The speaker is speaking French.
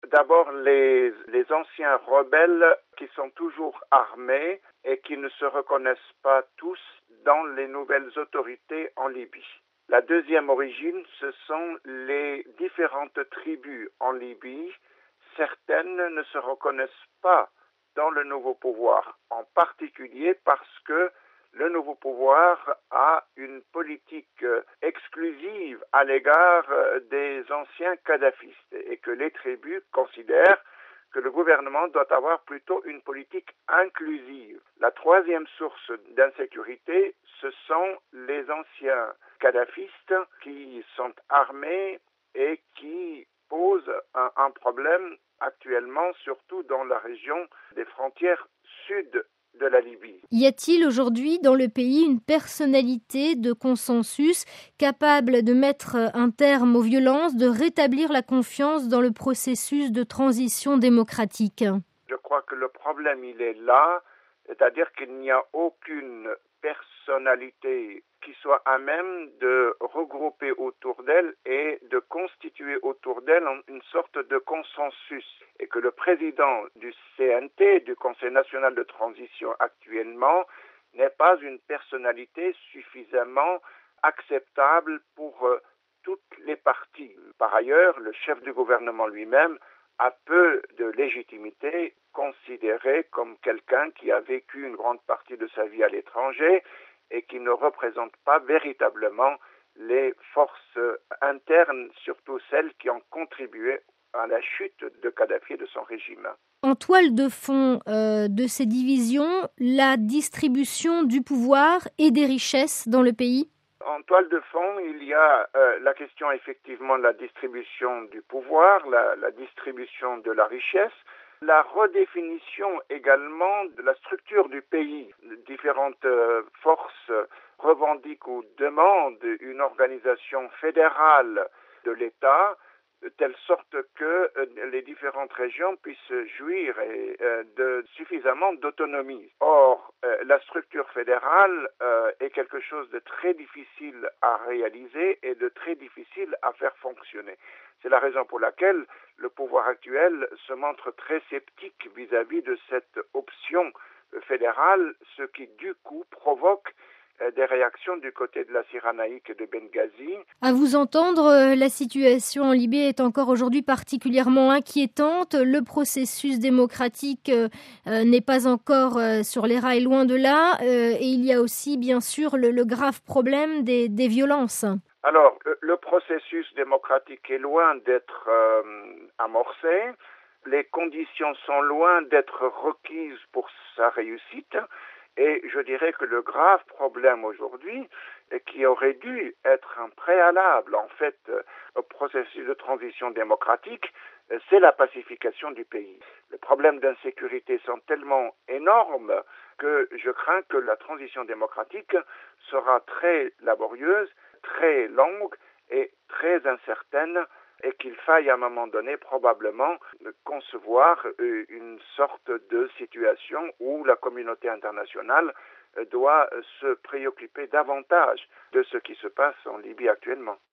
D'abord, les anciens rebelles qui sont toujours armés et qui ne se reconnaissent pas tous dans les nouvelles autorités en Libye. La deuxième origine, ce sont les différentes tribus en Libye. Certaines ne se reconnaissent pas dans le nouveau pouvoir, en particulier parce que le nouveau pouvoir a une politique exclusive à l'égard des anciens kadhafistes et que les tribus considèrent que le gouvernement doit avoir plutôt une politique inclusive. La troisième source d'insécurité, ce sont les anciens kadhafistes qui sont armés et qui posent un problème actuellement, surtout dans la région des frontières sud de la Libye. Y a-t-il aujourd'hui dans le pays une personnalité de consensus capable de mettre un terme aux violences, de rétablir la confiance dans le processus de transition démocratique? Je crois que le problème, il est là, c'est-à-dire qu'il n'y a aucune personnalité qui soit à même de regrouper autour d'elle et de constituer autour d'elle une sorte de consensus. Et que le président du CNT, du Conseil national de transition actuellement, n'est pas une personnalité suffisamment acceptable pour toutes les parties. Par ailleurs, le chef du gouvernement lui-même a peu de légitimité, considéré comme quelqu'un qui a vécu une grande partie de sa vie à l'étranger et qui ne représente pas véritablement les forces internes, surtout celles qui ont contribué à la chute de Kadhafi et de son régime. En toile de fond de ces divisions, la distribution du pouvoir et des richesses dans le pays? En toile de fond, il y a la question effectivement de la distribution du pouvoir, la distribution de la richesse, la redéfinition également de la structure du pays. Différentes forces revendiquent ou demandent une organisation fédérale de l'État, de telle sorte que les différentes régions puissent jouir de suffisamment d'autonomie. Or, la structure fédérale est quelque chose de très difficile à réaliser et de très difficile à faire fonctionner. C'est la raison pour laquelle le pouvoir actuel se montre très sceptique vis-à-vis de cette option fédérale, ce qui du coup provoque des réactions du côté de la Cyrénaïque et de Benghazi. À vous entendre, la situation en Libye est encore aujourd'hui particulièrement inquiétante. Le processus démocratique n'est pas encore sur les rails, loin de là. Et il y a aussi, bien sûr, le grave problème des violences. Alors, le processus démocratique est loin d'être amorcé. Les conditions sont loin d'être requises pour sa réussite. Et je dirais que le grave problème aujourd'hui, et qui aurait dû être un préalable en fait au processus de transition démocratique, c'est la pacification du pays. Les problèmes d'insécurité sont tellement énormes que je crains que la transition démocratique sera très laborieuse, très longue et très incertaine, et qu'il faille à un moment donné probablement concevoir une sorte de situation où la communauté internationale doit se préoccuper davantage de ce qui se passe en Libye actuellement.